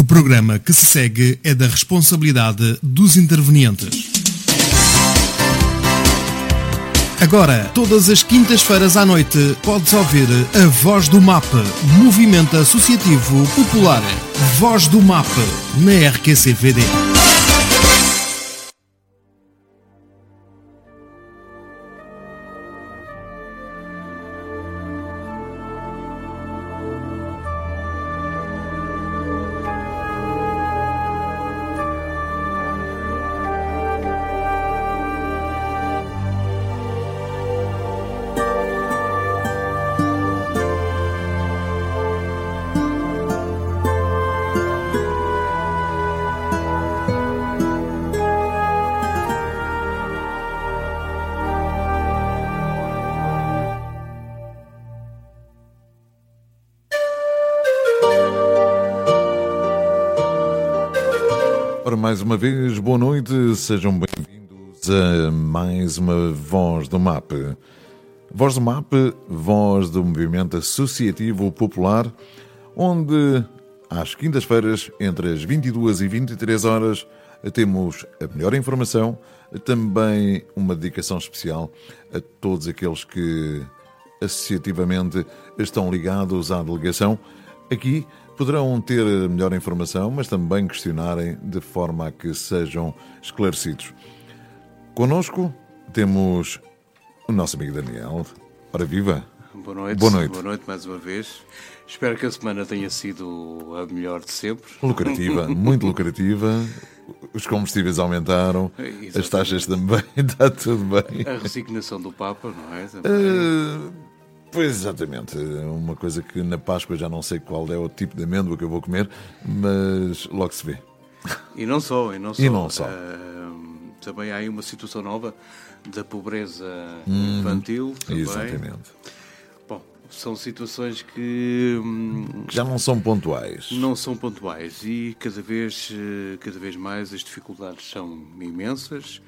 programa que se segue é da responsabilidade dos intervenientes. Agora, todas as quintas-feiras à noite, podes ouvir a Voz do MAP, Movimento Associativo Popular. Voz do MAP, na RQCVD. Mais uma vez, boa noite, sejam bem-vindos a mais uma Voz do MAP. Voz do MAP, voz do Movimento Associativo Popular, onde às quintas-feiras, entre as 22 e 23 horas, temos a melhor informação, também uma dedicação especial a todos aqueles que associativamente estão ligados à delegação. Aqui poderão ter melhor informação, mas também questionarem de forma a que sejam esclarecidos. Connosco temos o nosso amigo Daniel. Ora viva! Boa noite. Boa noite. Boa noite mais uma vez. Espero que a semana tenha sido a melhor de sempre. Lucrativa, muito lucrativa. Os combustíveis aumentaram, Exatamente. As taxas também, está tudo bem. A resignação do Papa, não é? Pois, exatamente. Uma coisa que na Páscoa já não sei qual é o tipo de amêndoa que eu vou comer, mas logo se vê. E não só. Também há aí uma situação nova da pobreza infantil. Também. Exatamente. Bom, são situações que já não são pontuais. Não são pontuais e cada vez mais as dificuldades são imensas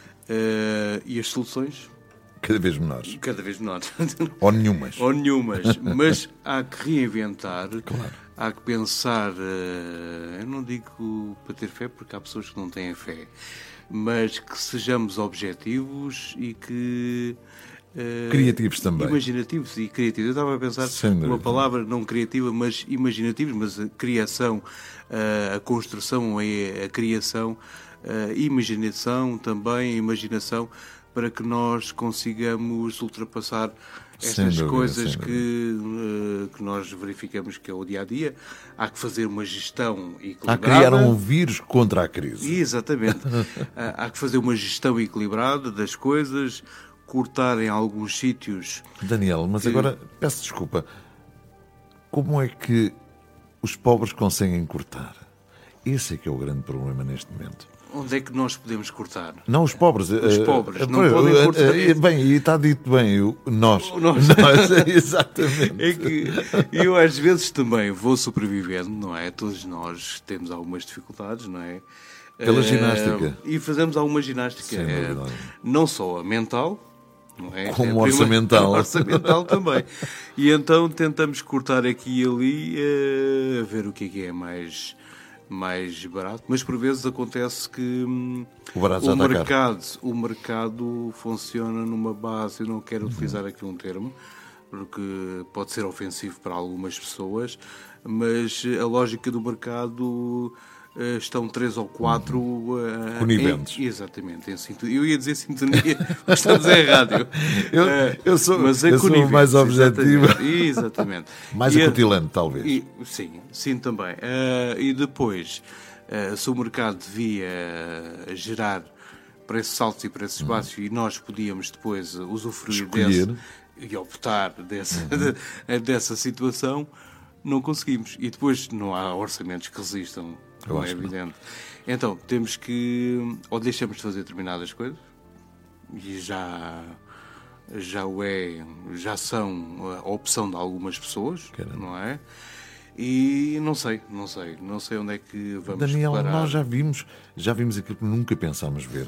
e as soluções cada vez menores. Cada vez menores. Ou nenhumas. Mas há que reinventar, claro. Há que pensar, eu não digo para ter fé, porque há pessoas que não têm fé, mas que sejamos objetivos e que... criativos também. Imaginativos e criativos. Eu estava a pensar uma palavra não criativa, mas imaginativos, mas a criação, a construção, a criação, a imaginação também, a imaginação, para que nós consigamos ultrapassar estas coisas que nós verificamos que é o dia-a-dia. Há que fazer uma gestão equilibrada. Há que criar um vírus contra a crise. Exatamente. Há que fazer uma gestão equilibrada das coisas, cortar em alguns sítios. Daniel, mas agora, peço desculpa, como é que os pobres conseguem cortar? Esse é que é o grande problema neste momento. Onde é que nós podemos cortar? Não os pobres. Os pobres não podem cortar. Bem, e está dito bem, nós. Exatamente. É que eu às vezes também vou sobrevivendo, não é? Todos nós temos algumas dificuldades, não é? Pela ginástica. E fazemos alguma ginástica. Não só a mental, não é? Como orçamental. Orçamental também. E então tentamos cortar aqui e ali, a ver o que é mais barato, mas por vezes acontece que o mercado funciona numa base, eu não quero utilizar aqui um termo, porque pode ser ofensivo para algumas pessoas, mas a lógica do mercado estão 3 ou 4 coniventes. Exatamente, em sintonia. Eu ia dizer sintonia, mas estamos em rádio. Eu sou mais objetivo. Exatamente. Mais acutilante, talvez. Sim, também. E depois, se o mercado devia gerar preços altos e preços baixos e nós podíamos depois usufruir e optar dessa situação, não conseguimos. E depois não há orçamentos que resistam. Não é evidente. Então, temos que... Ou deixamos de fazer determinadas coisas, e já são a opção de algumas pessoas, não é? E não sei onde é que vamos Daniel, parar. Nós já vimos aquilo que nunca pensámos ver.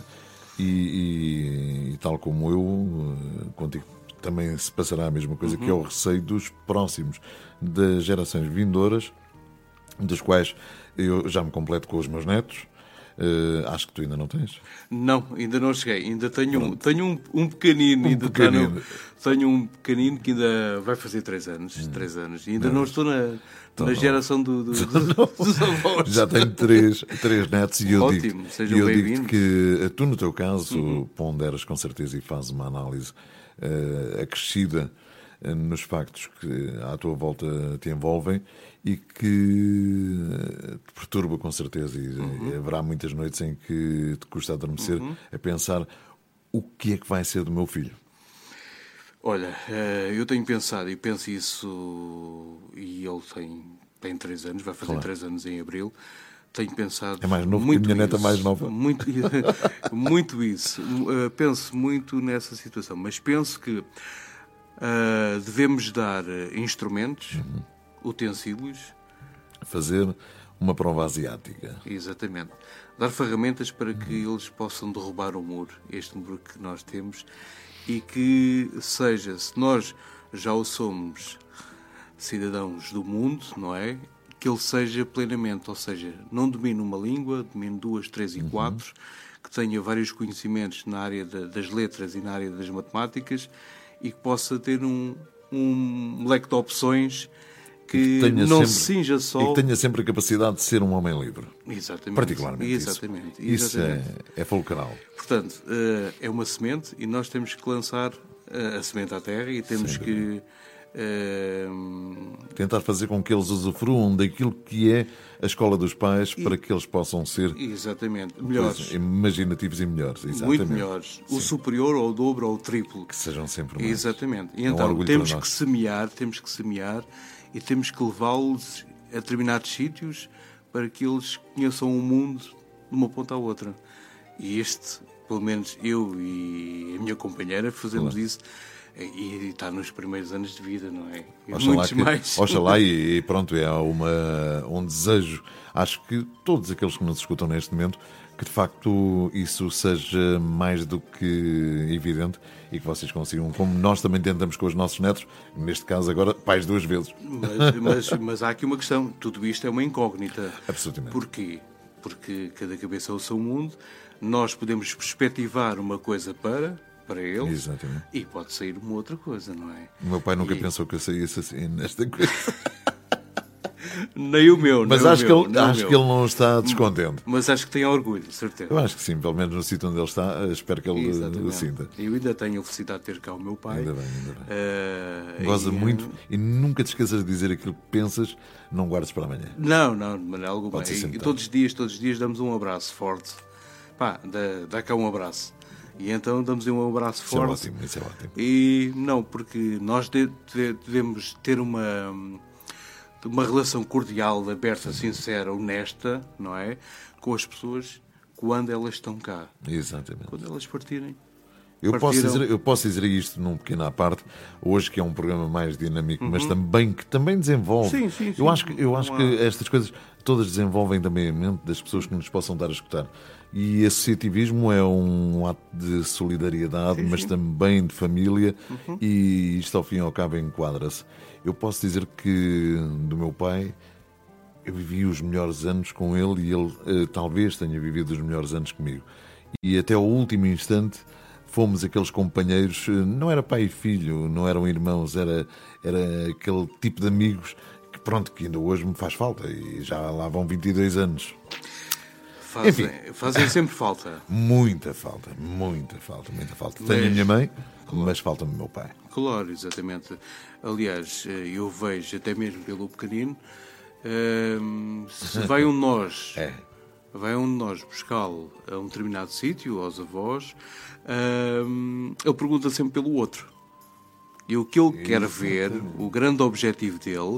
E tal como eu, contigo também se passará a mesma coisa, que é o receio dos próximos, das gerações vindouras, dos quais eu já me completo com os meus netos. Acho que tu ainda não tens. Não, ainda não cheguei. Ainda tenho um pequenino. Tenho um pequenino que ainda vai fazer 3 anos. 3 anos. E ainda não estou na geração dos avós. Já tenho 3 netos e eu digo que tu, no teu caso, ponderas com certeza e fazes uma análise acrescida nos factos que à tua volta te envolvem e que te perturba com certeza, e haverá muitas noites em que te custa adormecer a pensar o que é que vai ser do meu filho. Olha, eu tenho pensado e penso isso, e ele tem 3 anos, vai fazer 3 anos em abril. Tenho pensado. É mais novo que a minha neta mais nova. Muito isso. Penso muito nessa situação, mas penso que devemos dar instrumentos, utensílios. Fazer uma prova asiática. Exatamente. Dar ferramentas para que eles possam derrubar o muro, este muro que nós temos, e que seja, se nós já o somos cidadãos do mundo, não é? Que ele seja plenamente, ou seja, não domine uma língua, domine 2, 3 e 4, que tenha vários conhecimentos na área das letras e na área das matemáticas, e que possa ter um leque de opções que não se cinja só... E que tenha sempre a capacidade de ser um homem livre. Exatamente. Particularmente Exatamente. Isso é fulcral. Portanto, é uma semente e nós temos que lançar a semente à terra e temos que... tentar fazer com que eles usufruam daquilo que é a escola dos pais para que eles possam ser melhores, imaginativos e melhores. Exatamente. Muito melhores. Sim. O superior, ou o dobro, ou o triplo. Que sejam sempre mais. Exatamente. E então temos que semear e temos que levá-los a determinados sítios para que eles conheçam o mundo de uma ponta à outra. E pelo menos eu e a minha companheira fazemos isso. E está nos primeiros anos de vida, não é? Oxalá e pronto, é um desejo. Acho que todos aqueles que nos escutam neste momento, que de facto isso seja mais do que evidente e que vocês consigam, como nós também tentamos com os nossos netos, neste caso agora, pais 2 vezes. Mas há aqui uma questão, tudo isto é uma incógnita. Absolutamente. Porquê? Porque cada cabeça é o seu mundo, nós podemos perspectivar uma coisa para eles. Exatamente. E pode sair uma outra coisa, não é? O meu pai nunca pensou que eu saísse assim nesta coisa. Nem o meu. Mas acho que ele não está descontente. Mas acho que tem orgulho, certeza. Eu acho que sim, pelo menos no sítio onde ele está, espero que ele o sinta. Eu ainda tenho a felicidade de ter cá o meu pai. Ainda bem. Goza muito e nunca te esqueças de dizer aquilo que pensas, não guardes para amanhã. Não, de maneira alguma. E todos os dias damos um abraço forte. Pá, dá cá um abraço. E então damos-lhe um abraço forte. Isso é ótimo. E não, porque nós devemos ter uma relação cordial, aberta, sincera, honesta, não é? Com as pessoas quando elas estão cá. Exatamente. Quando elas partirem. Eu posso dizer isto num pequeno à parte, hoje que é um programa mais dinâmico, mas que também desenvolve. Sim. Eu acho que estas coisas todas desenvolvem também a mente das pessoas que nos possam dar a escutar. E associativismo é um ato de solidariedade, mas também de família, e isto ao fim e ao cabo enquadra-se. Eu posso dizer que do meu pai eu vivi os melhores anos com ele e ele talvez tenha vivido os melhores anos comigo. E até ao último instante fomos aqueles companheiros, não era pai e filho, não eram irmãos, era aquele tipo de amigos que ainda hoje me faz falta, e já lá vão 22 anos. Fazem sempre falta. Muita falta. Tenho a minha mãe, mas falta-me o meu pai. Claro, exatamente. Aliás, eu vejo até mesmo pelo pequenino, se vai um de nós... Vai um de nós buscá-lo a um determinado sítio, aos avós, ele pergunta sempre pelo outro. E o que ele quer ver, o grande objetivo dele,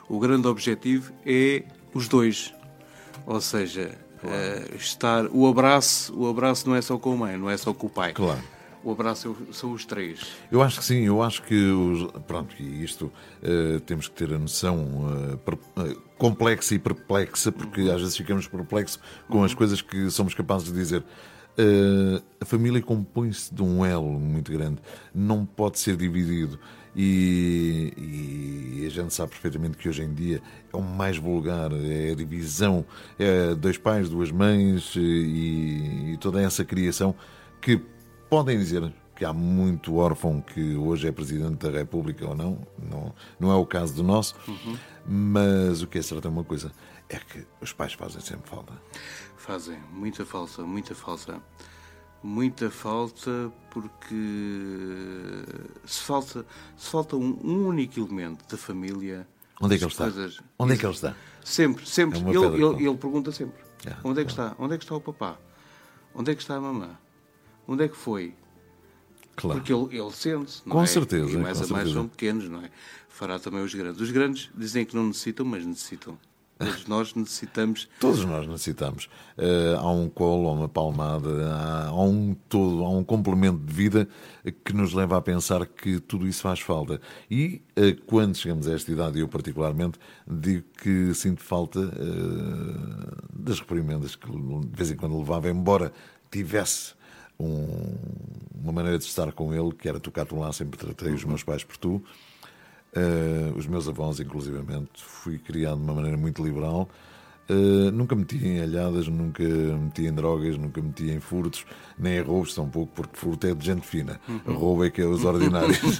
é os dois. Ou seja, o abraço não é só com a mãe, não é só com o pai. Claro. O abraço são os 3. Eu acho que sim, e isto temos que ter a noção complexa e perplexa, porque às vezes ficamos perplexos com as coisas que somos capazes de dizer. A família compõe-se de um elo muito grande, não pode ser dividido. e a gente sabe perfeitamente que hoje em dia é o mais vulgar, é a divisão, é 2 pais, 2 mães e toda essa criação que podem dizer que há muito órfão que hoje é Presidente da República ou não é o caso do nosso, mas o que é certo é uma coisa, é que os pais fazem sempre falta. Fazem, muita falta, muita falta. Muita falta porque se falta um único elemento da família... Onde é que ele está? Onde é que ele está? Sempre. É Ele pergunta sempre. Onde é que está? Onde é que está o papá? Onde é que está a mamã? Onde é que foi? Claro. Porque ele sente-se, não com é? certeza. E mais a mais são pequenos, não é? Fará também os grandes. Os grandes dizem que não necessitam, mas necessitam. Todos nós necessitamos. Todos nós necessitamos. Há um colo, há uma palmada, há um complemento de vida que nos leva a pensar que tudo isso faz falta. E quando chegamos a esta idade, eu particularmente, digo que sinto falta das reprimendas que de vez em quando levava, embora tivesse uma maneira de estar com ele, que era tu cá, tu lá, sempre tratei os meus pais por tu. Os meus avós, inclusivamente, fui criado de uma maneira muito liberal. Nunca meti em alhadas, nunca meti em drogas, nunca meti em furtos, nem em roubos, tão pouco, porque furto é de gente fina. Roubo é que é os ordinários.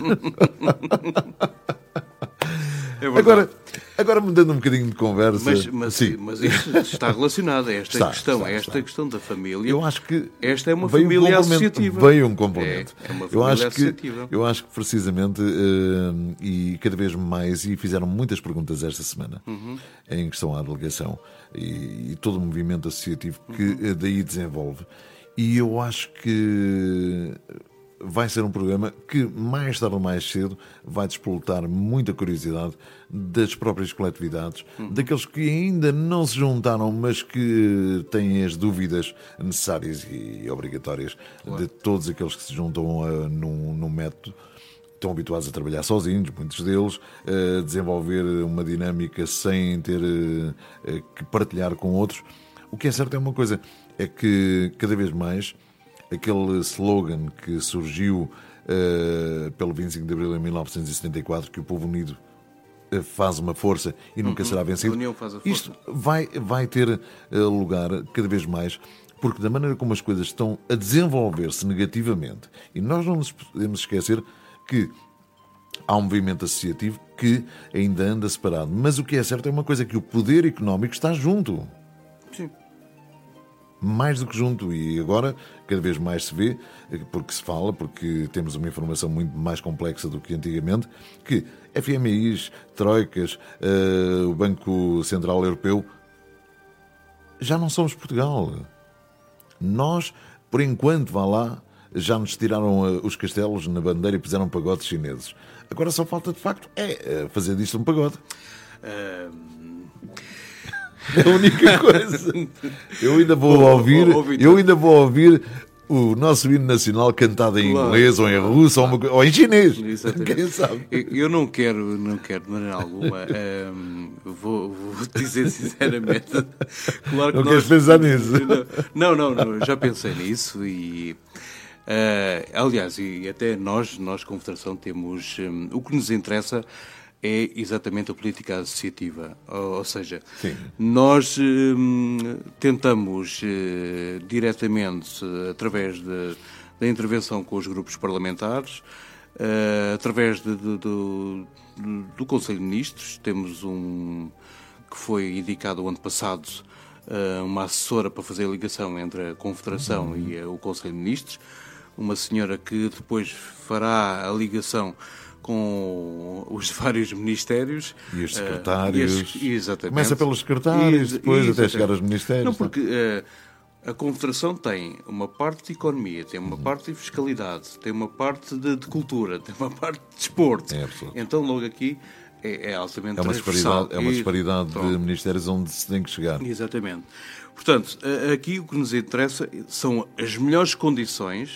Agora mudando um bocadinho de conversa. Mas isto está relacionado a esta questão da família. Eu acho que esta é uma família associativa. Veio um complemento. É uma família associativa. Eu acho que precisamente, e cada vez mais, e fizeram muitas perguntas esta semana em questão à delegação e todo o movimento associativo que daí desenvolve. E eu acho que vai ser um programa que, mais tarde ou mais cedo, vai despoltar muita curiosidade das próprias coletividades, daqueles que ainda não se juntaram, mas que têm as dúvidas necessárias e obrigatórias, de todos aqueles que se juntam num método. Estão habituados a trabalhar sozinhos, muitos deles, a desenvolver uma dinâmica sem ter que partilhar com outros. O que é certo é uma coisa, é que cada vez mais aquele slogan que surgiu pelo 25 de Abril em 1974, que o povo unido faz uma força e nunca será vencido. A união faz a força. Isto vai ter lugar cada vez mais, porque da maneira como as coisas estão a desenvolver-se negativamente, e nós não nos podemos esquecer que há um movimento associativo que ainda anda separado. Mas o que é certo é uma coisa, que o poder económico está junto. Sim. Mais do que junto, e agora cada vez mais se vê, porque se fala, porque temos uma informação muito mais complexa do que antigamente, que FMIs, troicas, o Banco Central Europeu, já não somos Portugal. Nós, por enquanto, vá lá, já nos tiraram os castelos na bandeira e puseram pagodes chineses. Agora só falta, de facto, fazer disto um pagode. É a única coisa. Eu ainda vou ouvir o nosso hino nacional cantado em inglês, ou em russo, ou em chinês. Exatamente. Quem sabe? Eu não quero de maneira alguma. Vou dizer sinceramente. Claro que não queres pensar nisso? Não, já pensei nisso e. Aliás, e até nós como Federação, temos. O que nos interessa é exatamente a política associativa. Ou seja, sim, nós tentamos diretamente, através da intervenção com os grupos parlamentares, através do Conselho de Ministros, temos que foi indicado o ano passado, uma assessora para fazer a ligação entre a Confederação e o Conselho de Ministros, uma senhora que depois fará a ligação com os vários ministérios. E os secretários. Exatamente. Começa pelos secretários, depois até chegar aos ministérios. Não, porque a Confederação tem uma parte de economia, tem uma parte de fiscalidade, tem uma parte de cultura, tem uma parte de desporto. Então, logo aqui, é altamente transversal. É uma disparidade de ministérios onde se tem que chegar. Exatamente. Portanto, aqui o que nos interessa são as melhores condições,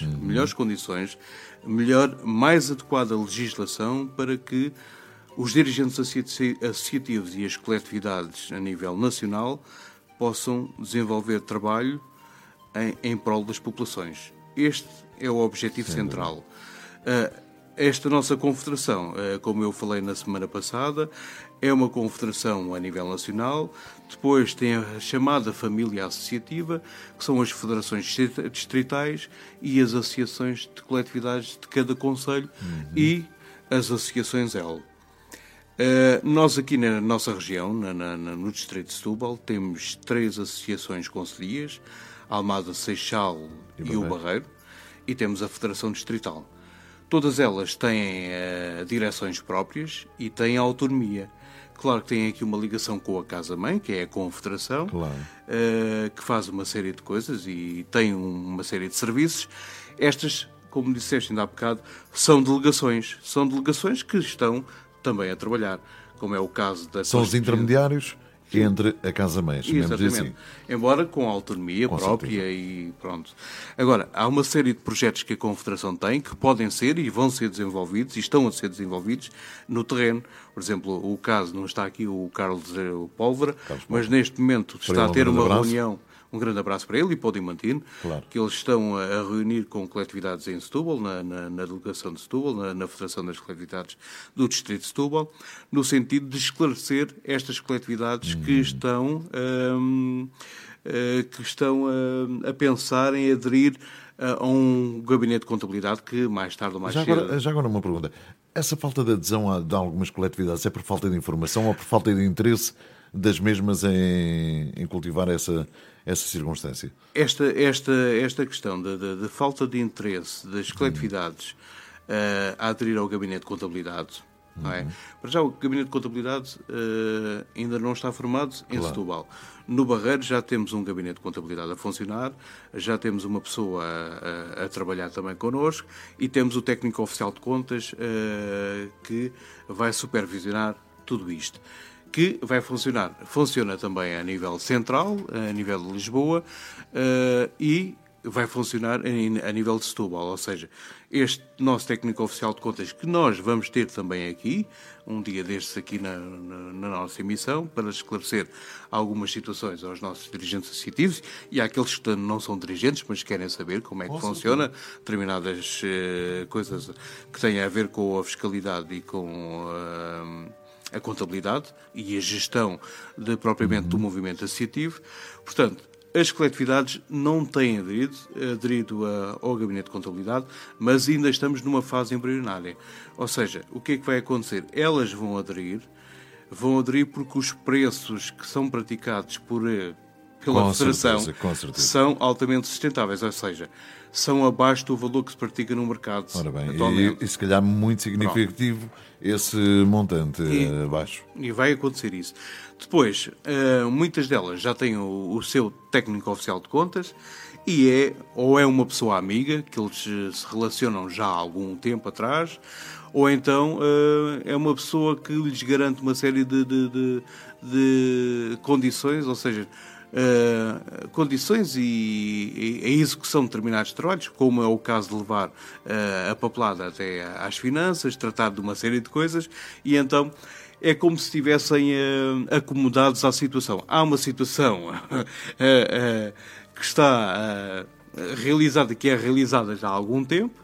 mais adequada legislação para que os dirigentes associativos e as coletividades a nível nacional possam desenvolver trabalho em prol das populações. Este é o objetivo central. esta nossa confederação, como eu falei na semana passada, é uma confederação a nível nacional. Depois tem a chamada família associativa, que são as federações distritais e as associações de coletividades de cada concelho e as associações L. Nós aqui na nossa região, no distrito de Setúbal, temos 3 associações concelhias, Almada, Seixal e o Barreiro, e temos a Federação Distrital. Todas elas têm direções próprias e têm autonomia. Claro que têm aqui uma ligação com a Casa-Mãe, que é a Confederação, que faz uma série de coisas e tem uma série de serviços. Estas, como disseste ainda há bocado, são delegações. São delegações que estão também a trabalhar, como é o caso da... São os intermediários entre a Casa-Mãe, chamemos assim. Embora com autonomia própria certeza. E pronto. Agora, há uma série de projetos que a Confederação tem que podem ser e vão ser desenvolvidos e estão a ser desenvolvidos no terreno. Por exemplo, o caso, não está aqui o Carlos Pólvora, mas neste momento está a ter uma reunião. Um grande abraço para ele e para o Dimantino, que eles estão a reunir com coletividades em Setúbal, na delegação de Setúbal, na Federação das Coletividades do Distrito de Setúbal, no sentido de esclarecer estas coletividades que estão a pensar em aderir a um gabinete de contabilidade que mais tarde ou mais cedo... Já agora uma pergunta. Essa falta de adesão de algumas coletividades é por falta de informação ou por falta de interesse das mesmas em cultivar essa circunstância? Esta questão de falta de interesse das coletividades a aderir ao gabinete de contabilidade, não é? Para já o gabinete de contabilidade ainda não está formado em Setúbal. No Barreiro já temos um gabinete de contabilidade a funcionar, já temos uma pessoa a trabalhar também connosco e temos o técnico oficial de contas que vai supervisionar tudo isto. Que vai funcionar. Funciona também a nível central, a nível de Lisboa, e vai funcionar a nível de Setúbal. Ou seja, este nosso técnico oficial de contas, que nós vamos ter também aqui, um dia destes aqui na nossa emissão, para esclarecer algumas situações aos nossos dirigentes associativos e àqueles que não são dirigentes, mas querem saber como é que funciona determinadas coisas que têm a ver com a fiscalidade e com... a contabilidade e a gestão propriamente do movimento associativo. Portanto, as coletividades não têm aderido ao gabinete de contabilidade, mas ainda estamos numa fase embrionária. Ou seja, o que é que vai acontecer? Elas vão aderir porque os preços que são praticados pela Federação são altamente sustentáveis, ou seja, são abaixo do valor que se pratica no mercado. Ora bem, e se calhar muito significativo esse montante abaixo. E vai acontecer isso. Depois, muitas delas já têm o seu técnico oficial de contas e é uma pessoa amiga, que eles se relacionam já há algum tempo atrás, ou então é uma pessoa que lhes garante uma série de condições, ou seja, condições e a execução de determinados trabalhos, como é o caso de levar a papelada até às finanças, tratar de uma série de coisas, e então é como se estivessem acomodados à situação. Há uma situação que está realizada, que é realizada já há algum tempo,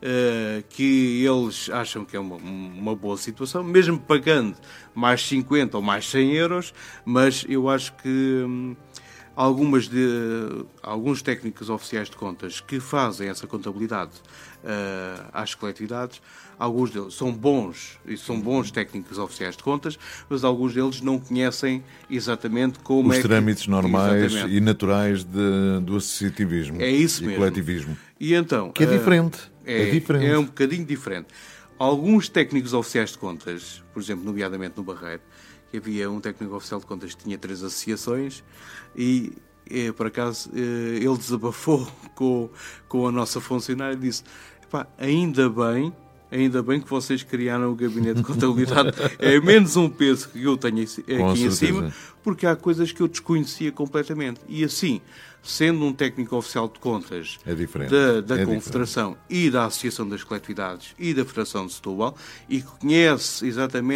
que eles acham que é uma boa situação, mesmo pagando mais 50 ou mais 100 euros, mas eu acho que alguns técnicos oficiais de contas que fazem essa contabilidade às coletividades, alguns deles são bons técnicos oficiais de contas, mas alguns deles não conhecem exatamente como os trâmites normais e naturais do associativismo e coletivismo. E então, que é diferente. É um bocadinho diferente. Alguns técnicos oficiais de contas, por exemplo, nomeadamente no Barreiro, que havia um técnico oficial de contas que tinha 3 associações e por acaso, ele desabafou com a nossa funcionária e disse: ainda bem que vocês criaram o gabinete de contabilidade, é menos um peso que eu tenho aqui em cima, porque há coisas que eu desconhecia completamente. E assim, sendo um técnico oficial de contas da Confederação e da Associação das Coletividades e da Federação de Setúbal, e que conhece exatamente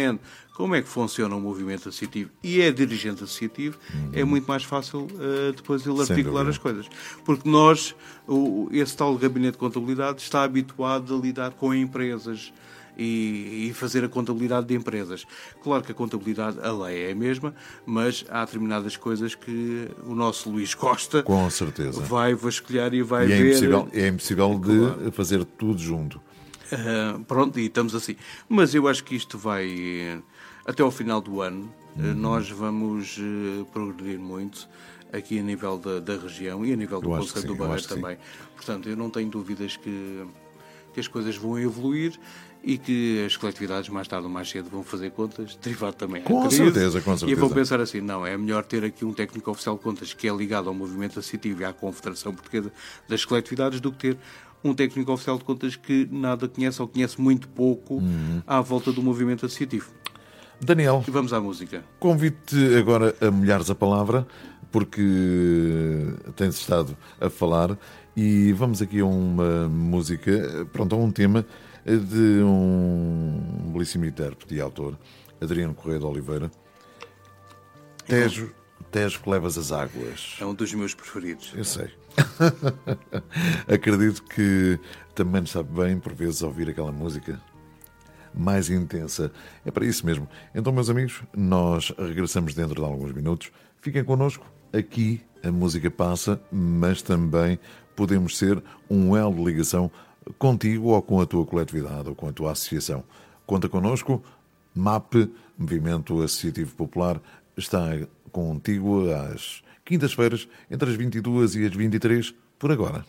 como é que funciona o movimento associativo e é dirigente associativo, é muito mais fácil depois ele articular as coisas. Porque esse tal gabinete de contabilidade está habituado a lidar com empresas e fazer a contabilidade de empresas. Claro que a contabilidade, a lei é a mesma, mas há determinadas coisas que o nosso Luís Costa com certeza vai vasculhar e vai ver. É impossível de fazer tudo junto. Pronto, e estamos assim. Mas eu acho que isto vai, até ao final do ano, nós vamos progredir muito aqui a nível da região e a nível do Conselho do Barreiro também. Portanto, eu não tenho dúvidas que as coisas vão evoluir e que as coletividades mais tarde ou mais cedo vão fazer contas, derivado também com certeza. E vão pensar assim, não, é melhor ter aqui um técnico oficial de contas que é ligado ao movimento associativo e à Confederação Portuguesa das Coletividades do que ter um técnico oficial de contas que nada conhece ou conhece muito pouco à volta do movimento associativo. Daniel, e vamos à música. Convido-te agora a molhares a palavra, porque tens estado a falar, e vamos aqui a uma música, a um tema de um belíssimo intérprete e autor, Adriano Correia de Oliveira. Tejo que levas as águas. É um dos meus preferidos. Eu sei. Acredito que também nos sabe bem, por vezes, ouvir aquela música mais intensa. É para isso mesmo. Então, meus amigos, nós regressamos dentro de alguns minutos. Fiquem connosco. Aqui a música passa, mas também podemos ser um elo de ligação contigo ou com a tua coletividade ou com a tua associação. Conta connosco. MAP, Movimento Associativo Popular, está contigo às quintas-feiras, entre as 22 e as 23, por agora.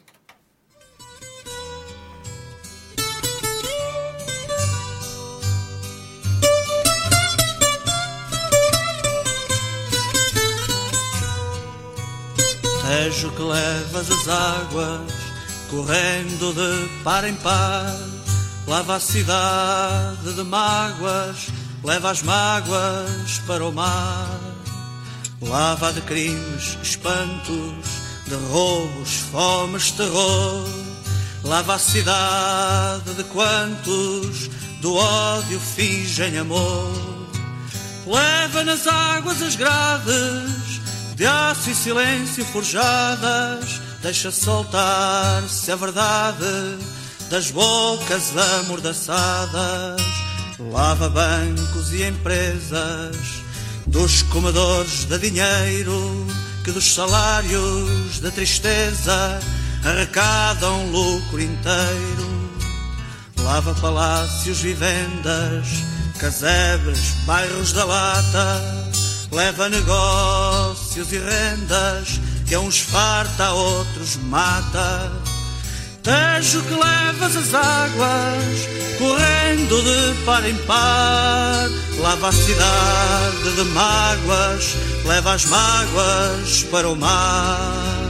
Tejo que levas as águas, correndo de par em par, lava a cidade de mágoas, leva as mágoas para o mar. Lava de crimes, espantos, de roubos, fomes, terror. Lava a cidade de quantos do ódio fingem amor. Leva nas águas as grades, de aço e silêncio forjadas. Deixa soltar-se a verdade das bocas amordaçadas. Lava bancos e empresas, dos comedores de dinheiro, que dos salários de tristeza arrecadam lucro inteiro. Lava palácios, vivendas, casebres, bairros da lata. Leva negócios e rendas, que a uns farta, a outros mata. Tejo que levas as águas, correndo de par em par. Lava a cidade de mágoas, leva as mágoas para o mar.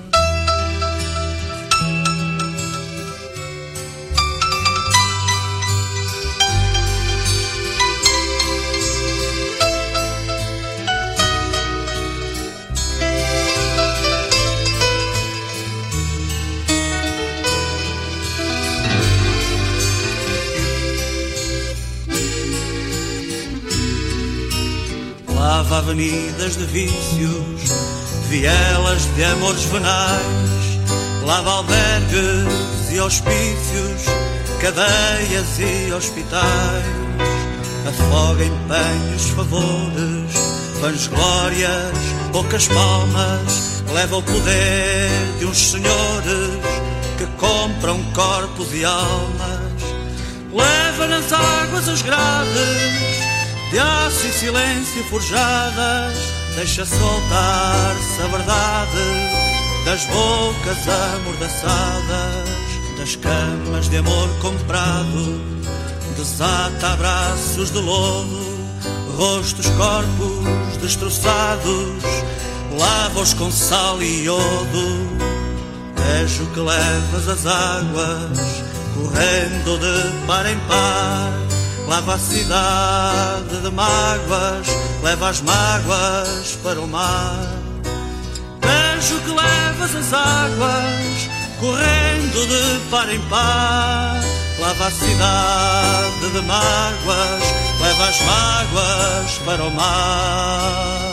Lava avenidas de vícios, vielas de amores venais. Lava albergues e hospícios, cadeias e hospitais. Afoga empenhos, favores, vãs glórias, poucas palmas. Leva o poder de uns senhores que compram corpos e almas. Leva nas águas as grades, de aço e silêncio forjadas. Deixa soltar-se a verdade das bocas amordaçadas. Das camas de amor comprado, desata abraços de lodo. Rostos, corpos destroçados, lava-os com sal e iodo. Tejo que levas as águas, correndo de par em par. Lava a cidade de mágoas, leva as mágoas para o mar. Tejo que levas as águas, correndo de par em par. lava a cidade de mágoas, leva as mágoas para o mar.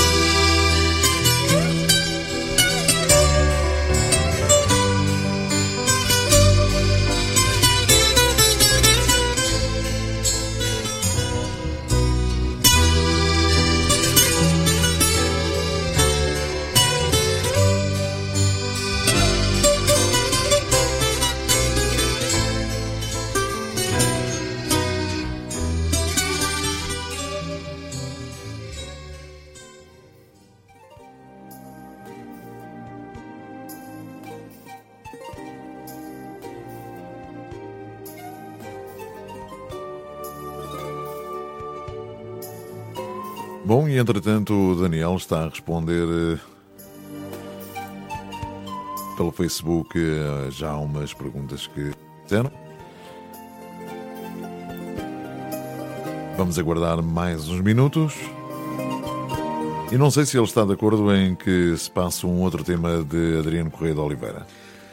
Bom, e entretanto o Daniel está a responder pelo Facebook já há umas perguntas que fizeram. Vamos aguardar mais uns minutos. E não sei se ele está de acordo em que se passe um outro tema de Adriano Correia de Oliveira.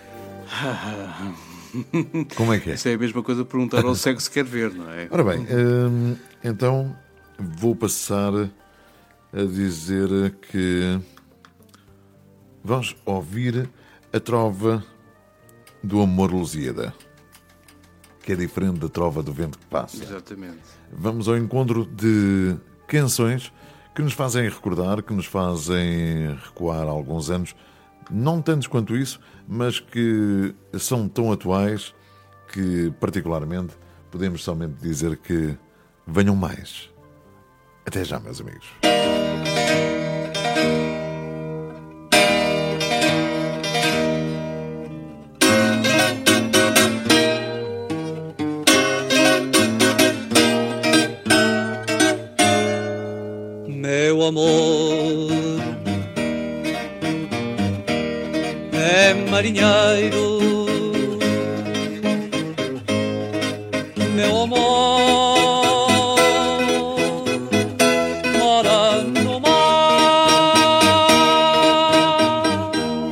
Como é que é? Isso é a mesma coisa de perguntar ao cego se quer ver, não é? Ora bem, então vou passar a dizer que vamos ouvir a trova do Amor Lusíada, que é diferente da trova do Vento que Passa. Exatamente. Vamos ao encontro de canções que nos fazem recordar, que nos fazem recuar alguns anos, não tantos quanto isso, mas que são tão atuais que, particularmente, podemos somente dizer que venham mais. Até já, meus amigos. Meu amor é marinheiro, meu amor mora no mar.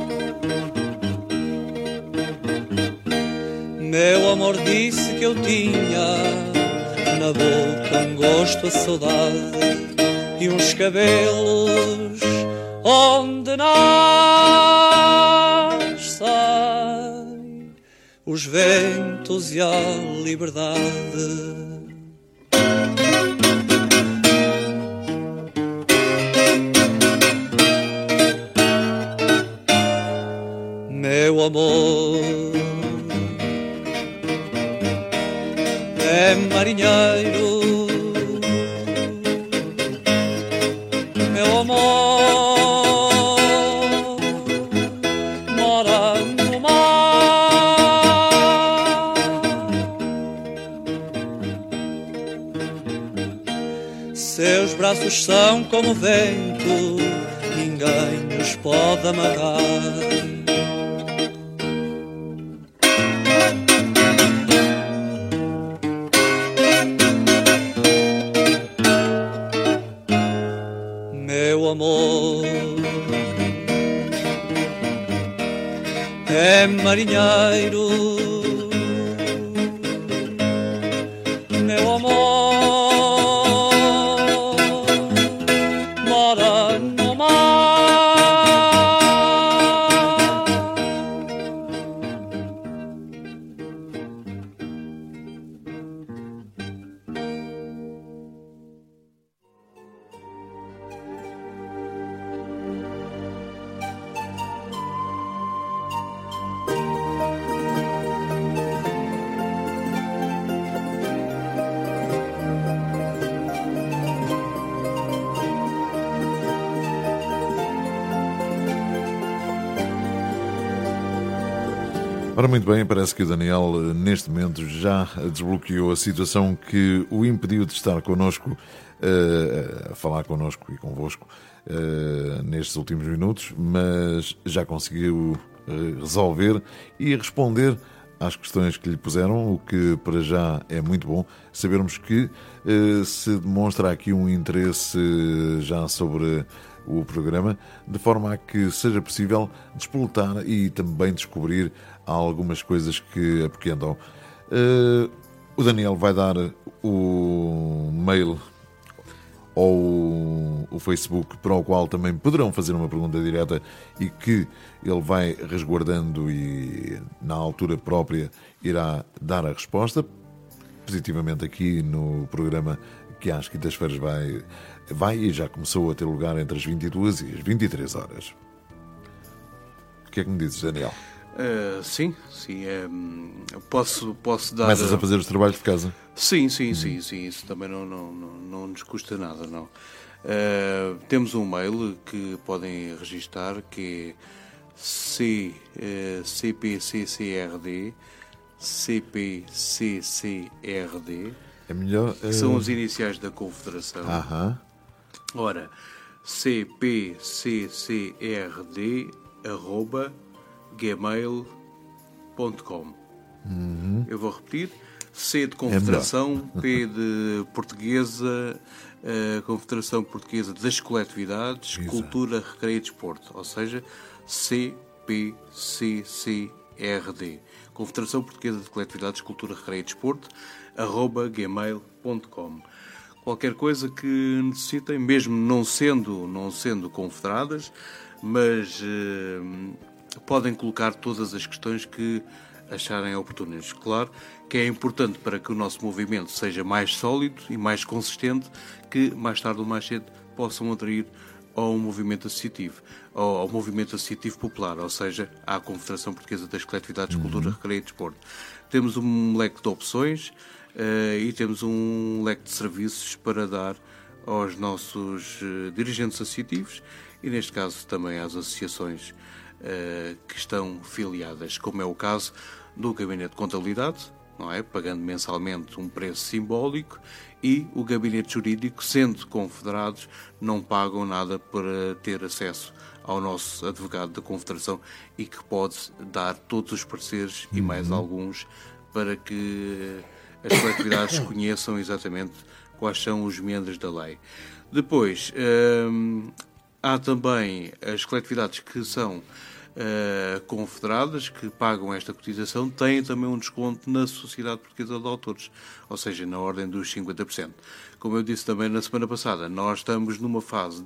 Meu amor disse que eu tinha na boca um gosto a saudade e uns cabelos onde nascem os ventos e a liberdade. Meu amor é marinheiro, meu amor mora no mar. Seus braços são como vento, ninguém os pode amarrar. Meu amor é marinheiro, meu amor mora no mar. Ora, muito bem, parece que o Daniel, neste momento, já desbloqueou a situação que o impediu de estar connosco, a falar connosco e convosco, nestes últimos minutos, mas já conseguiu resolver e responder às questões que lhe puseram, o que para já é muito bom. Sabermos que se demonstra aqui um interesse já sobre o programa, de forma a que seja possível despoletar e também descobrir algumas coisas que apoquentam. O Daniel vai dar o mail ou o Facebook para o qual também poderão fazer uma pergunta direta e que ele vai resguardando e na altura própria irá dar a resposta positivamente aqui no programa que às quintas-feiras vai e já começou a ter lugar entre as 22 e as 23 horas. O que é que me dizes, Daniel? Sim. Posso dar... Começas a fazer os trabalhos de casa? Sim. Isso também não nos custa nada, não. Temos um mail que podem registar, que é CPCCRD. É melhor... Que são os iniciais da Confederação. Ora, cpccrd@gmail.com. Eu vou repetir: C de Confederação, P de Portuguesa, Confederação Portuguesa das Coletividades, Exato. Cultura, Recreio e Desporto, ou seja, CPCCRD, Confederação Portuguesa de Coletividades, Cultura, Recreio e Desporto, @gmail.com. Qualquer coisa que necessitem, mesmo não sendo confederadas, mas podem colocar todas as questões que acharem oportunas. Claro que é importante para que o nosso movimento seja mais sólido e mais consistente, que mais tarde ou mais cedo possam aderir ao movimento associativo, ao movimento associativo popular, ou seja, à Confederação Portuguesa das Coletividades, Cultura, Recreio e Desporto. Temos um leque de opções e temos um leque de serviços para dar aos nossos dirigentes associativos e, neste caso, também às associações que estão filiadas, como é o caso do Gabinete de Contabilidade, não é? Pagando mensalmente um preço simbólico, e o Gabinete Jurídico, sendo confederados, não pagam nada para ter acesso ao nosso advogado da Confederação e que pode dar todos os pareceres e mais alguns para que as coletividades conheçam exatamente quais são os meandros da lei. Depois, há também as coletividades que são confederadas, que pagam esta cotização, têm também um desconto na Sociedade Portuguesa de Autores, ou seja, na ordem dos 50%. Como eu disse também na semana passada, nós estamos numa fase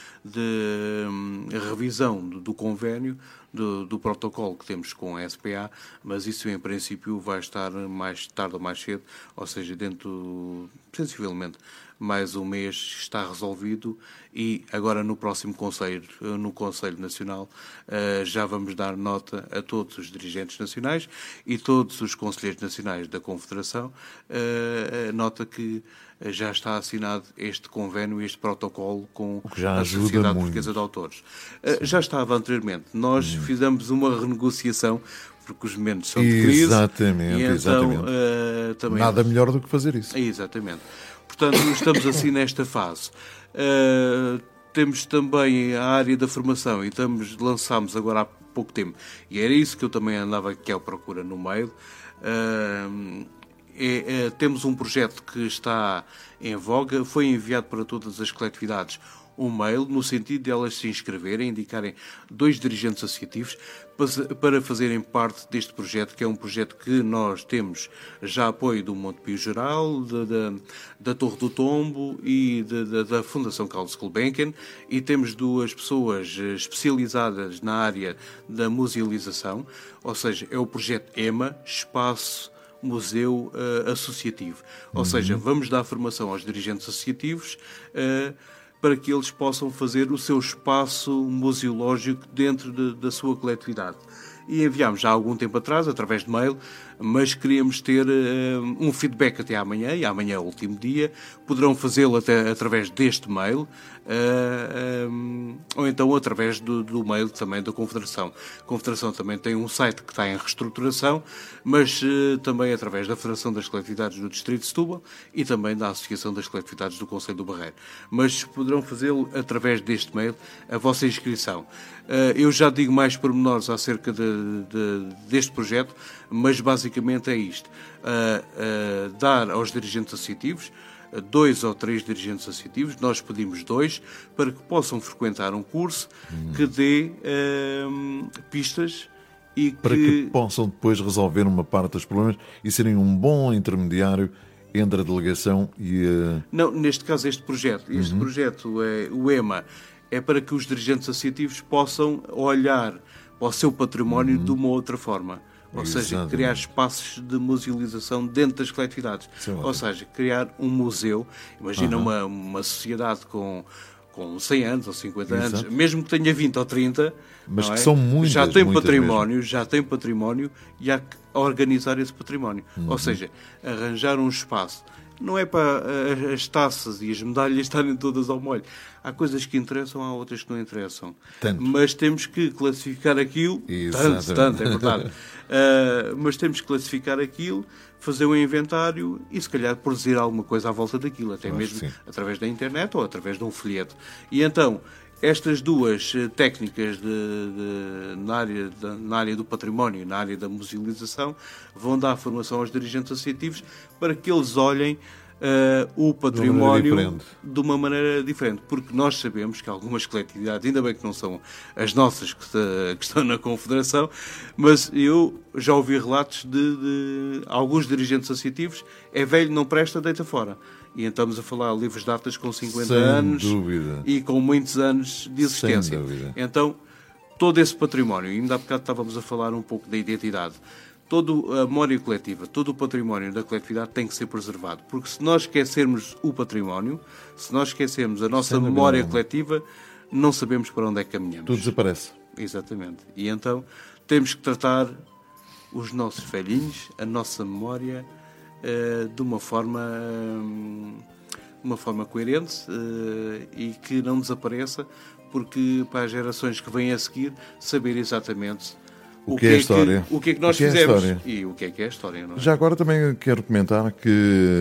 de revisão do convênio, do protocolo que temos com a SPA, mas isso em princípio vai estar mais tarde ou mais cedo, ou seja, dentro, sensivelmente, mais um mês está resolvido, e agora no próximo Conselho, no Conselho Nacional, já vamos dar nota a todos os dirigentes nacionais e todos os conselheiros nacionais da Confederação, nota que já está assinado este convênio, este protocolo com a Sociedade Portuguesa de Autores. Já estava anteriormente. Nós fizemos uma renegociação, porque os momentos são de crise. Exatamente, então, também... Nada melhor do que fazer isso. Exatamente. Portanto, estamos assim nesta fase. Temos também a área da formação e lançámos agora há pouco tempo, e era isso que eu também andava aqui à procura no mail. Temos um projeto que está em voga, foi enviado para todas as coletividades um mail, no sentido de elas se inscreverem, indicarem 2 dirigentes associativos para fazerem parte deste projeto, que é um projeto que nós temos já apoio do Monte Pio Geral, da Torre do Tombo e da Fundação Carlos Gulbenkian, e temos 2 pessoas especializadas na área da musealização, ou seja, é o projeto EMA, Espaço Museu Associativo. Ou seja, vamos dar formação aos dirigentes associativos para que eles possam fazer o seu espaço museológico dentro da sua coletividade. E enviámos já há algum tempo atrás, através de mail, mas queríamos ter um feedback até amanhã, e amanhã é o último dia. Poderão fazê-lo até através deste mail, ou então através do mail também da Confederação. A Confederação também tem um site que está em reestruturação, mas também através da Federação das Coletividades do Distrito de Setúbal e também da Associação das Coletividades do Concelho do Barreiro. Mas poderão fazê-lo através deste mail, a vossa inscrição. Eu já digo mais pormenores acerca deste projeto, mas basicamente é isto. Dar aos dirigentes associativos, 2 ou 3 dirigentes associativos, nós pedimos 2, para que possam frequentar um curso que dê pistas e para que possam depois resolver uma parte dos problemas e serem um bom intermediário entre a delegação e a... Não, neste caso este projeto, o EMA, é para que os dirigentes associativos possam olhar para o seu património de uma outra forma. Ou seja, criar espaços de musealização dentro das coletividades. Ou seja, criar um museu. Imagina uma sociedade com 100 anos ou 50 anos, mesmo que tenha 20 ou 30, mas que são muitas, já tem património e há que organizar esse património. Ou seja, arranjar um espaço. Não é para as taças e as medalhas estarem todas ao molho. Há coisas que interessam, há outras que não interessam. Mas temos que classificar aquilo. Tanto, é verdade. Mas temos que classificar aquilo, fazer um inventário e, se calhar, produzir alguma coisa à volta daquilo, até mesmo através da internet ou através de um folheto. E então, estas duas técnicas na área do património e na área da musealização vão dar formação aos dirigentes associativos para que eles olhem o património de uma maneira diferente. Porque nós sabemos que algumas coletividades, ainda bem que não são as nossas que estão na Confederação, mas eu já ouvi relatos de alguns dirigentes associativos: é velho, não presta, deita fora. E então estamos a falar de livros de datas com 50 anos e com muitos anos de existência. Então, todo esse património, ainda há bocado estávamos a falar um pouco da identidade, toda a memória coletiva, todo o património da coletividade tem que ser preservado. Porque se nós esquecermos o património, se nós esquecermos a nossa memória coletiva, não sabemos para onde é que caminhamos. Tudo desaparece. Exatamente. E então temos que tratar os nossos velhinhos, a nossa memória, de uma forma coerente e que não desapareça, porque para as gerações que vêm a seguir saber exatamente o que é a história, o que é que nós fizemos e o que é a história. Não é? Já agora também quero comentar que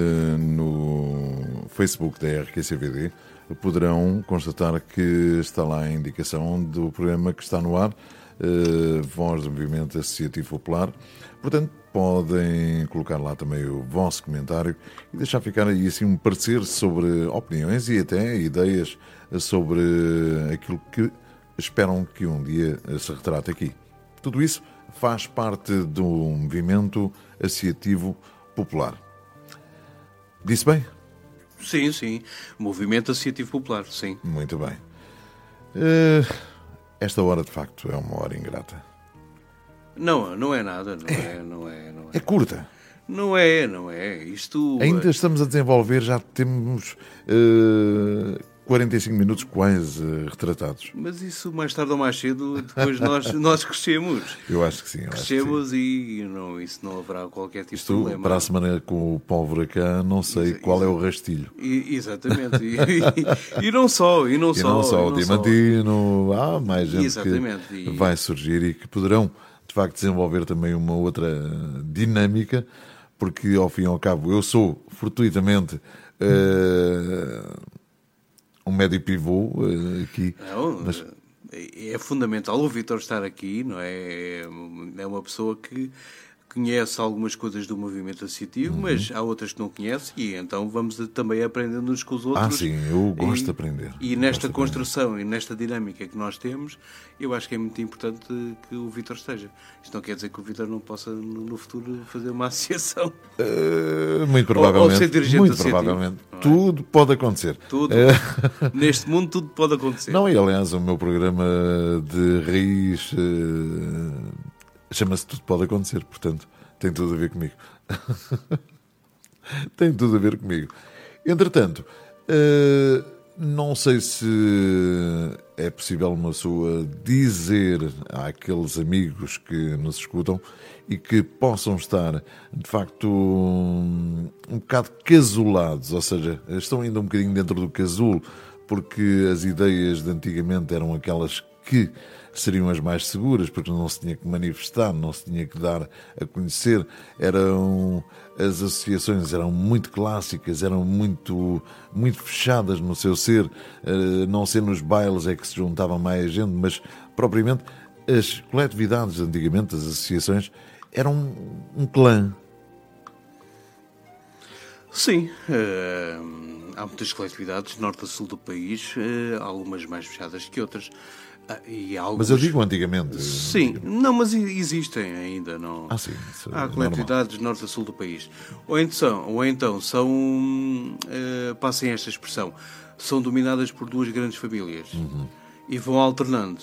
no Facebook da RQCVD poderão constatar que está lá a indicação do programa que está no ar, Voz do Movimento Associativo Popular. Portanto, podem colocar lá também o vosso comentário e deixar ficar aí assim um parecer sobre opiniões e até ideias sobre aquilo que esperam que um dia se retrate aqui. Tudo isso faz parte do movimento associativo popular. Disse bem? Sim. Movimento Associativo Popular, sim. Muito bem. Esta hora, de facto, é uma hora ingrata. Não é nada, não é. É curta. Não é. Isto... Ainda estamos a desenvolver, já temos 45 minutos quase retratados. Mas isso, mais tarde ou mais cedo, depois nós crescemos. Eu acho que sim. Crescemos e isso não haverá qualquer tipo de problema. Para a semana com o pólvora cá, não sei qual é o rastilho. Exatamente. E não só. O Diamantino, há mais gente que vai surgir e que poderão, de facto, desenvolver também uma outra dinâmica, porque, ao fim e ao cabo, eu sou, fortuitamente, um médio pivô aqui. Não, mas... É fundamental o Vítor estar aqui, não é? É uma pessoa que conhece algumas coisas do movimento associativo, mas há outras que não conhece e então vamos também aprendendo uns com os outros. Sim, eu gosto de aprender. E nesta construção e nesta dinâmica que nós temos, eu acho que é muito importante que o Vítor esteja. Isto não quer dizer que o Vítor não possa no futuro fazer uma associação. Muito provavelmente. Ou ser dirigente muito provavelmente. Tudo pode acontecer. Tudo. Neste mundo tudo pode acontecer. Não, e aliás o meu programa de raiz... chama-se Tudo Pode Acontecer, portanto, tem tudo a ver comigo. Tem tudo a ver comigo. Entretanto, não sei se é possível uma pessoa dizer àqueles amigos que nos escutam e que possam estar, de facto, um bocado casulados, ou seja, estão ainda um bocadinho dentro do casulo, porque as ideias de antigamente eram aquelas que seriam as mais seguras, porque não se tinha que manifestar, não se tinha que dar a conhecer. As associações eram muito clássicas, eram muito fechadas no seu ser, não ser nos bailes é que se juntava mais gente, mas propriamente as coletividades antigamente, as associações, eram um clã. Sim, há muitas coletividades, norte a sul do país, algumas mais fechadas que outras. E alguns... Mas eu digo antigamente. Sim, não, mas existem ainda. Não... Sim. Há coletividades de norte a sul do país. Ou então são, passem esta expressão, são dominadas por duas grandes famílias. E vão alternando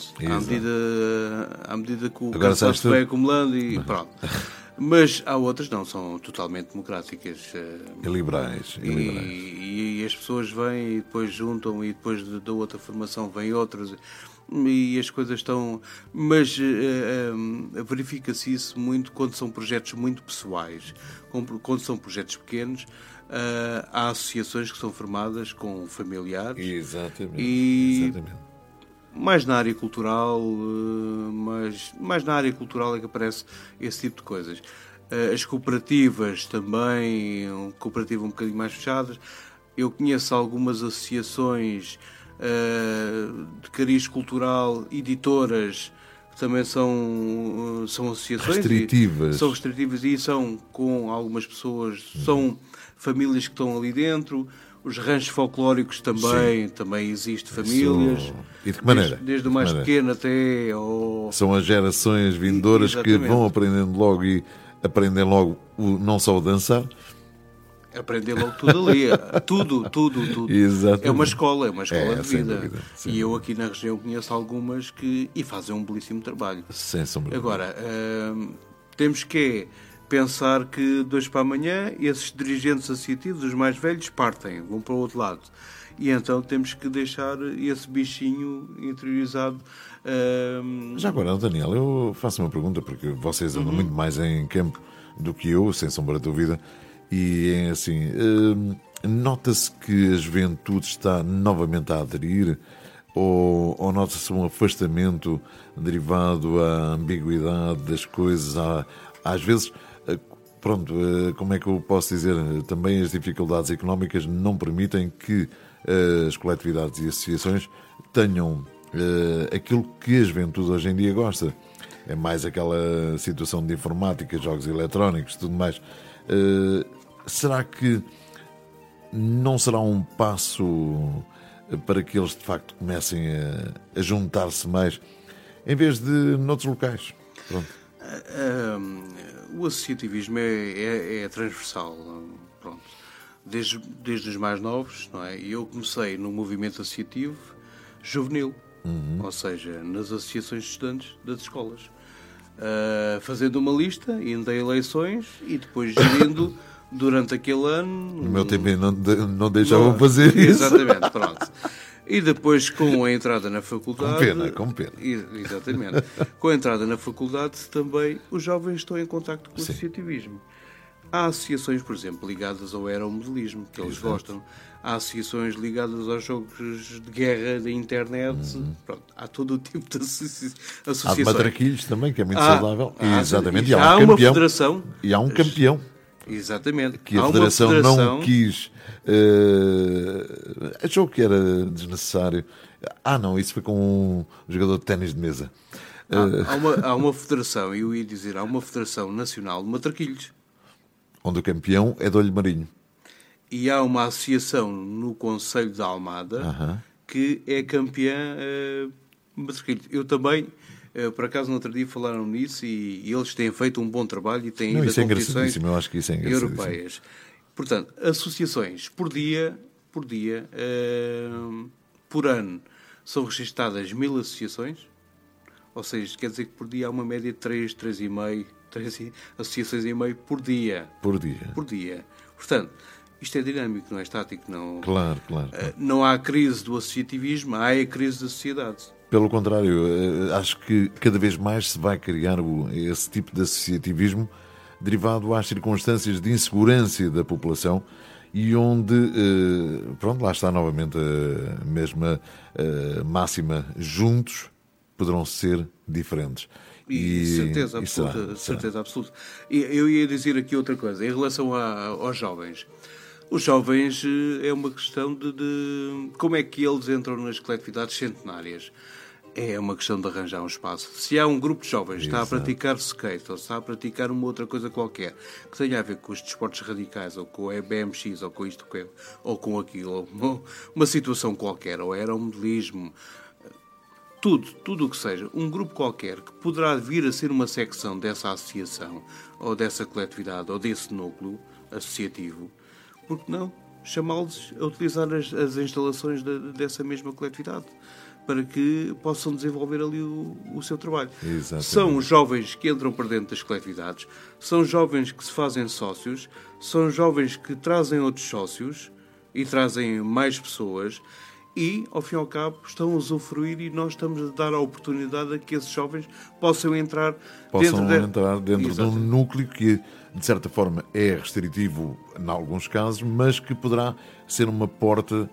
à medida que o cansaço se vai acumulando e pronto. Mas há outras não, são totalmente democráticas. E liberais. E as pessoas vêm e depois juntam e depois da outra formação vêm outras e as coisas estão... Mas verifica-se isso muito quando são projetos muito pessoais. Quando são projetos pequenos, há associações que são formadas com familiares. Exatamente. Mais na área cultural, mais na área cultural é que aparece esse tipo de coisas. As cooperativas também, cooperativas um bocadinho mais fechadas. Eu conheço algumas associações de cariz cultural, editoras, que também são associações. São restritivas e são com algumas pessoas, são famílias que estão ali dentro. Os ranchos folclóricos também existem famílias. E de que maneira? Desde o mais pequeno até... São as gerações vindouras que vão aprendendo logo e aprendem logo não só o dançar. Aprender logo tudo ali. Tudo. Exatamente. É uma escola de vida. Dúvida, e eu aqui na região conheço algumas que fazem um belíssimo trabalho. Sem sombra. Agora, temos que pensar que de hoje para amanhã esses dirigentes associativos, os mais velhos, partem, vão para o outro lado. E então temos que deixar esse bichinho interiorizado. Já agora, Daniel, eu faço uma pergunta, porque vocês andam muito mais em campo do que eu, sem sombra de dúvida, e é assim, nota-se que a juventude está novamente a aderir, ou nota-se um afastamento derivado à ambiguidade das coisas, às vezes... Pronto, como é que eu posso dizer? Também as dificuldades económicas não permitem que as coletividades e associações tenham aquilo que a juventude hoje em dia gosta. É mais aquela situação de informática, jogos eletrónicos, tudo mais. Será que não será um passo para que eles de facto comecem a juntar-se mais, em vez de noutros locais? Pronto. O associativismo é transversal, pronto. Desde os mais novos, não é? Eu comecei no movimento associativo juvenil, ou seja, nas associações de estudantes das escolas, fazendo uma lista, indo a eleições e depois gerindo durante aquele ano. No meu tempo não deixavam fazer isso. Exatamente, pronto. E depois, com a entrada na faculdade... Com pena. Exatamente. Com a entrada na faculdade, também os jovens estão em contacto com o associativismo. Há associações, por exemplo, ligadas ao aeromodelismo, que eles gostam. Há associações ligadas aos jogos de guerra da internet. Pronto, há todo o tipo de associações. Há de matraquilhos também, que é muito saudável. Exatamente. Há uma federação. E há um campeão. Exatamente. Que a federação não quis... achou que era desnecessário. Não, isso foi com um jogador de ténis de mesa. Há uma federação, eu ia dizer, há uma federação nacional de matraquilhos. Onde o campeão é de olho marinho. E há uma associação no Conselho de Almada que é campeã matraquilhos. Eu também... por acaso, no outro dia falaram nisso e eles têm feito um bom trabalho e têm ido a competições eu acho que isso é europeias. Portanto, associações por ano, são registadas 1000 associações, ou seja, quer dizer que por dia há uma média de 3 associações e meio por dia. Por dia. Portanto, isto é dinâmico, não é estático. Não, claro. Não há crise do associativismo, há a crise da sociedade. Pelo contrário, acho que cada vez mais se vai criar esse tipo de associativismo derivado às circunstâncias de insegurança da população e onde, lá está novamente a mesma máxima, juntos poderão ser diferentes. Certeza absoluta. E eu ia dizer aqui outra coisa, em relação aos jovens. Os jovens é uma questão de como é que eles entram nas coletividades centenárias. É uma questão de arranjar um espaço. Se há um grupo de jovens que está a praticar skate ou está a praticar uma outra coisa qualquer que tenha a ver com os desportos radicais ou com a BMX ou com isto ou com aquilo, ou uma situação qualquer, ou aeromodelismo, tudo o que seja, um grupo qualquer que poderá vir a ser uma secção dessa associação, ou dessa coletividade, ou desse núcleo associativo, por que não chamá-los a utilizar as instalações dessa mesma coletividade, para que possam desenvolver ali o seu trabalho. Exatamente. São jovens que entram para dentro das coletividades, são jovens que se fazem sócios, são jovens que trazem outros sócios e trazem mais pessoas e, ao fim e ao cabo, estão a usufruir e nós estamos a dar a oportunidade a que esses jovens possam entrar dentro de um núcleo que, de certa forma, é restritivo em alguns casos, mas que poderá ser uma porta.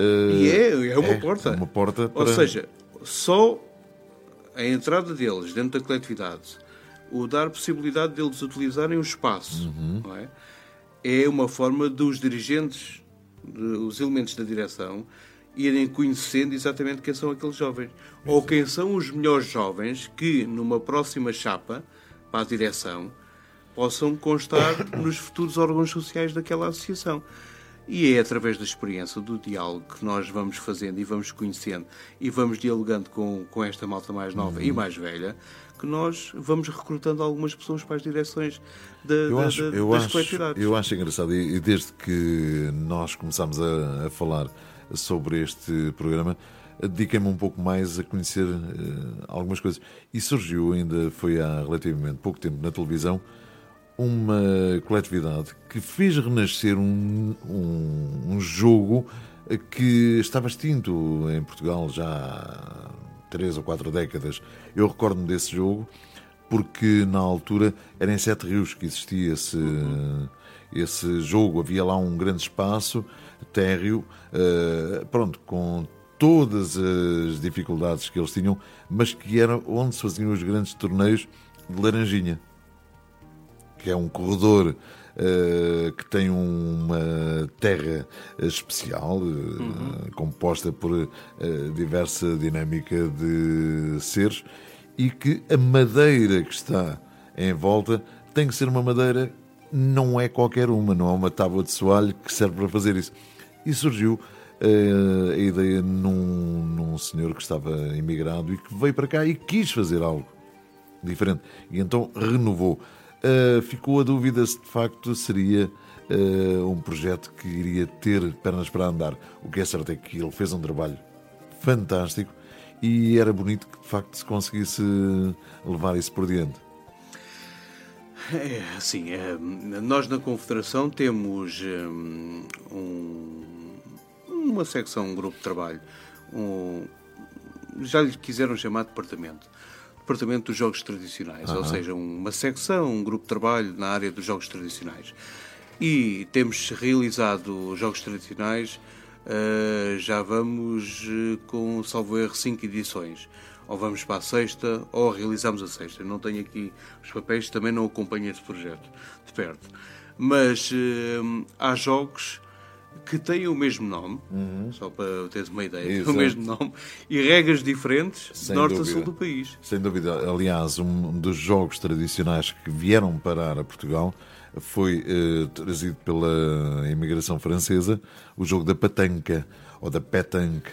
É uma porta. Uma porta para... Ou seja, só a entrada deles dentro da coletividade, o dar possibilidade deles utilizarem o espaço, não é? É uma forma dos dirigentes, os elementos da direção, irem conhecendo exatamente quem são aqueles jovens. Ou quem são os melhores jovens que, numa próxima chapa para a direção, possam constar nos futuros órgãos sociais daquela associação. E é através da experiência, do diálogo que nós vamos fazendo e vamos conhecendo e vamos dialogando com esta malta mais nova e mais velha, que nós vamos recrutando algumas pessoas para as direções das coletividades. Eu acho engraçado, e desde que nós começámos a falar sobre este programa, dediquei-me um pouco mais a conhecer algumas coisas. E surgiu, ainda foi há relativamente pouco tempo na televisão, uma coletividade que fez renascer um jogo que estava extinto em Portugal já há 3 ou 4 décadas. Eu recordo-me desse jogo porque na altura era em Sete Rios que existia esse jogo. Havia lá um grande espaço térreo, com todas as dificuldades que eles tinham, mas que era onde se faziam os grandes torneios de Laranjinha, que é um corredor que tem uma terra especial, composta por diversa dinâmica de seres, e que a madeira que está em volta tem que ser uma madeira, não é qualquer uma, não é uma tábua de soalho que serve para fazer isso. E surgiu a ideia num senhor que estava imigrado e que veio para cá e quis fazer algo diferente. E então renovou. Ficou a dúvida se de facto seria um projeto que iria ter pernas para andar. O que é certo é que ele fez um trabalho fantástico e era bonito que de facto se conseguisse levar isso por diante. Nós na Confederação temos uma secção, um grupo de trabalho, já lhe quiseram chamar de Departamento dos Jogos Tradicionais, ou seja, uma secção, um grupo de trabalho na área dos Jogos Tradicionais. E temos realizado Jogos Tradicionais, já vamos com, salvo erro, 5 edições. Ou vamos para a 6ª, ou realizamos a 6ª. Não tenho aqui os papéis, também não acompanho esse projeto de perto. Mas há jogos que têm o mesmo nome, só para teres uma ideia, o mesmo nome, e regras diferentes de norte a sul do país. Sem dúvida. Aliás, um dos jogos tradicionais que vieram parar a Portugal foi trazido pela imigração francesa, o jogo da patanca, ou da pétanque.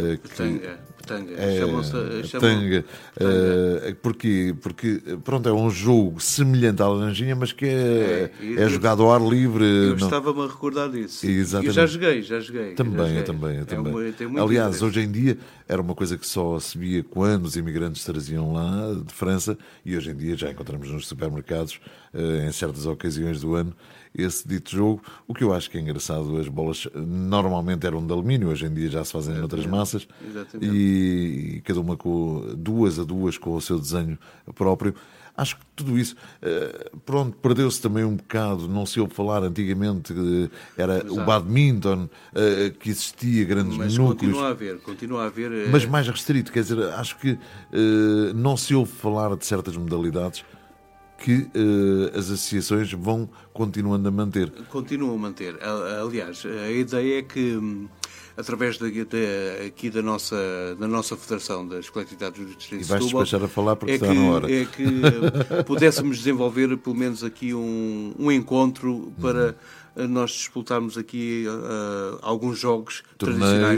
Tanga. Porquê? Porque pronto, é um jogo semelhante à laranjinha, mas que é jogado ao ar livre. Eu estava-me a recordar disso. Exatamente. Eu já joguei. Também. Aliás, hoje em dia era uma coisa que só se via quando os imigrantes traziam lá de França, e hoje em dia já encontramos nos supermercados, em certas ocasiões do ano, esse dito jogo. O que eu acho que é engraçado, as bolas normalmente eram de alumínio, hoje em dia já se fazem noutras massas. Exatamente. E cada uma duas a duas com o seu desenho próprio. Acho que tudo isso, perdeu-se também um bocado, não se ouve falar antigamente, era o badminton, que existia grandes núcleos. Mas continua a haver. Mas mais restrito, quer dizer, acho que não se ouve falar de certas modalidades que as associações vão continuando a manter. Continuam a manter. Aliás, a ideia é que, através aqui da nossa Federação das Coletividades do Distrito de Setúbal, e vais despachar a falar porque está na hora. É que pudéssemos desenvolver pelo menos aqui um encontro para nós disputarmos aqui alguns jogos tradicionais.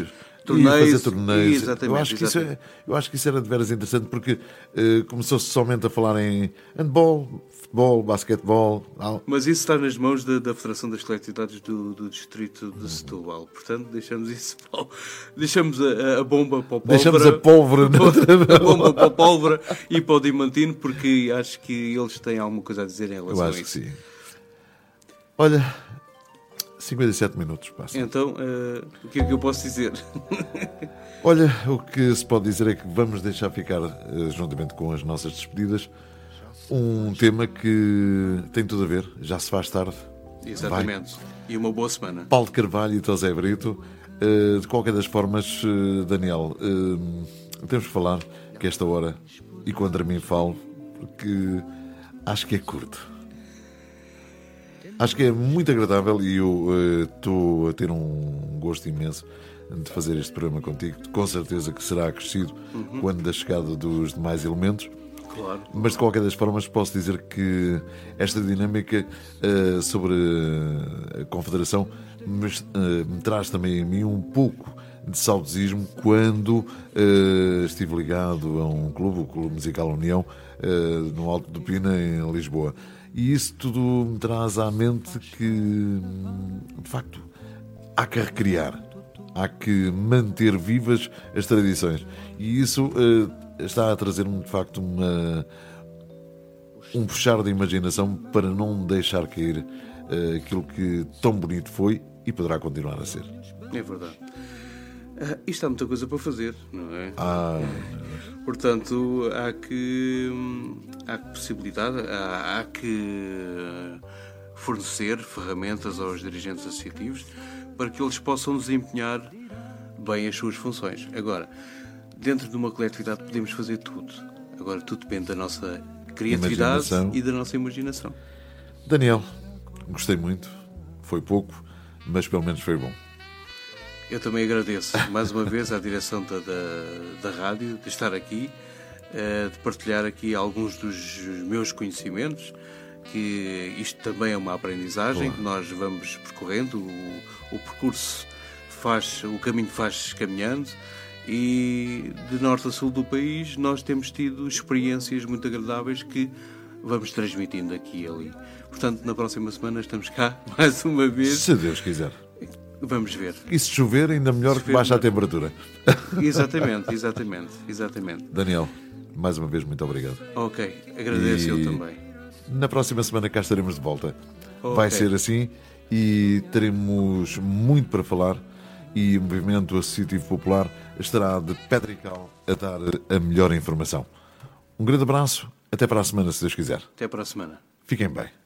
fazer torneios. Exatamente, eu acho que isso era de veras interessante, porque começou-se somente a falar em handball, futebol, basquetebol. Mas isso está nas mãos da Federação das Coletividades do Distrito de Setúbal. Portanto, deixamos isso deixamos a bomba para o pólvora. Deixamos a pólvora. A bomba para o pólvora e para o Diamantino, porque acho que eles têm alguma coisa a dizer em relação a isso. Eu acho que sim. Olha, 57 minutos passam. Então, o que é que eu posso dizer? Olha, o que se pode dizer é que vamos deixar ficar, juntamente com as nossas despedidas, um tema que tem tudo a ver, já se faz tarde. Exatamente. E uma boa semana. Paulo de Carvalho e Tosé Brito. De qualquer das formas, Daniel, temos que falar que esta hora, e quando a mim falo, porque acho que é curto. Acho que é muito agradável e eu estou a ter um gosto imenso de fazer este programa contigo. Com certeza que será acrescido quando da chegada dos demais elementos. Claro. Mas de qualquer das formas posso dizer que esta dinâmica sobre a Confederação me traz também a mim um pouco de saudosismo quando estive ligado a um clube, o Clube Musical União, no Alto do Pina, em Lisboa. E isso tudo me traz à mente que, de facto, há que recriar, há que manter vivas as tradições. E isso está a trazer-me, de facto, um puxar de imaginação para não deixar cair aquilo que tão bonito foi e poderá continuar a ser. É verdade. Isto há muita coisa para fazer, não é? Portanto, há que possibilidade, há que fornecer ferramentas aos dirigentes associativos para que eles possam desempenhar bem as suas funções. Agora, dentro de uma coletividade podemos fazer tudo. Agora, tudo depende da nossa criatividade e da nossa imaginação. Daniel, gostei muito. Foi pouco, mas pelo menos foi bom. Eu também agradeço mais uma vez à direção da rádio de estar aqui, de partilhar aqui alguns dos meus conhecimentos, que isto também é uma aprendizagem que nós vamos percorrendo, o percurso o caminho faz caminhando, e de norte a sul do país nós temos tido experiências muito agradáveis que vamos transmitindo aqui e ali. Portanto, na próxima semana estamos cá mais uma vez. Se Deus quiser. Vamos ver. E se chover, ainda melhor que baixe a temperatura. Exatamente. Daniel, mais uma vez, muito obrigado. Ok, agradeço eu também. Na próxima semana cá estaremos de volta. Okay. Vai ser assim e teremos muito para falar, e o Movimento Associativo Popular estará de Petrical a dar a melhor informação. Um grande abraço, até para a semana, se Deus quiser. Até para a semana. Fiquem bem.